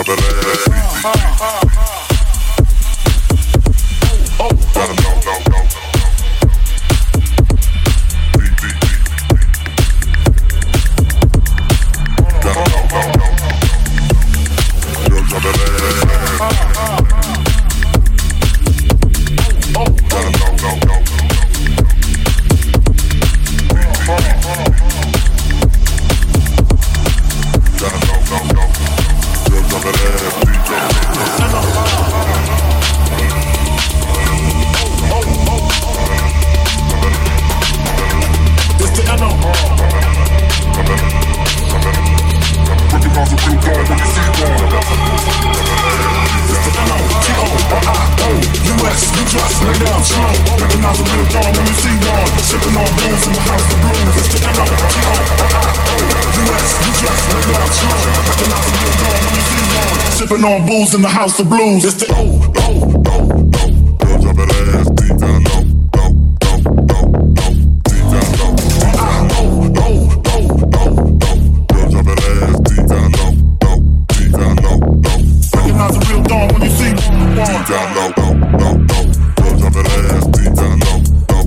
Sipping on booze in the house of blues. It's the recognize the real dawn when you see one. Down low, drop that ass deep down low.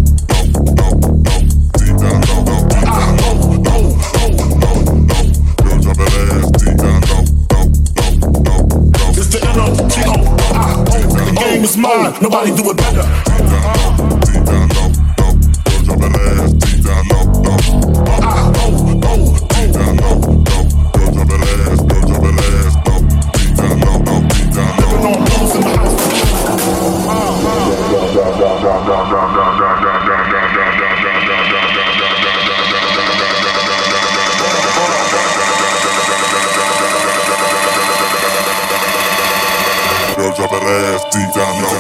It's mine, nobody do it better. Deep down low, drop that ass deep down low. Deep down low, drop that ass, drop that ass, deep down low, deep down low. Living on blues in the house. Drop that ass deep down low.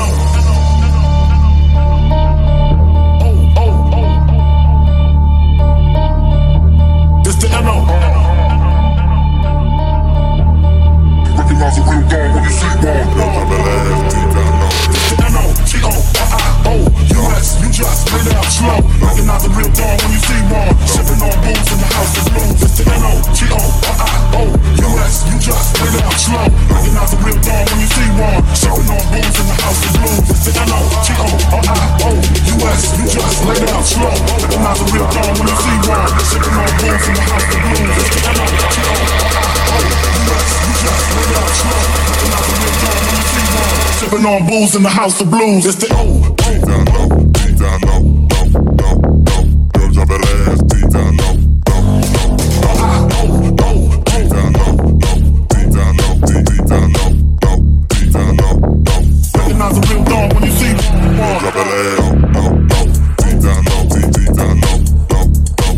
This the MO. Recognize the real dog when you see one. Drop that ass deep down low. This the MO. G-O-R-I-O-U-S. You just lay down slow. Recognize the real dog when you see one. Sipping on booze in the house of blues. This the MO. G-O-R-I-O-U-S. You just lay down slow. Recognize the real dog when you see one. Sipping on booze in the house of blues. It's the N-O-G-O-R-I-O-U-S. You just lay down slow. Recognize the real dog when you see one. Sipping on booze in the house of blues. It's the N-O-G-O-R-I-O-U-S. You just lay down slow. Recognize the real dog when you see one. Sipping on booze in the house of blues. It's the O. Deep down low, deep down low, low. Drop that ass deep down low. Recognize the real dog when you see one. Drop that ass, deep down low, deep down low, drop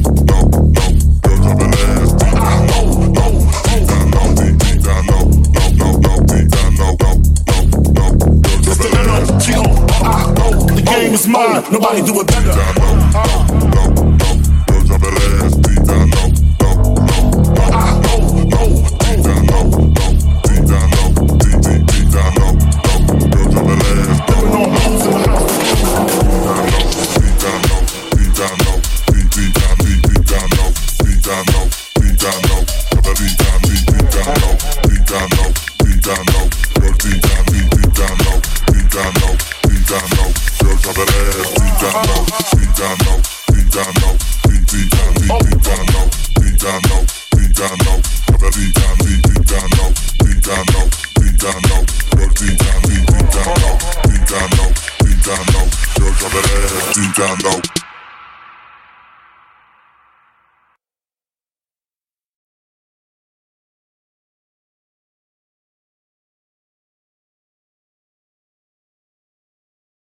that ass, deep down low, deep down low, deep down low. Just the N-O-G-O-R-I-O. The game is mine, nobody do it better. Drop that ass, deep down low. Deep down low.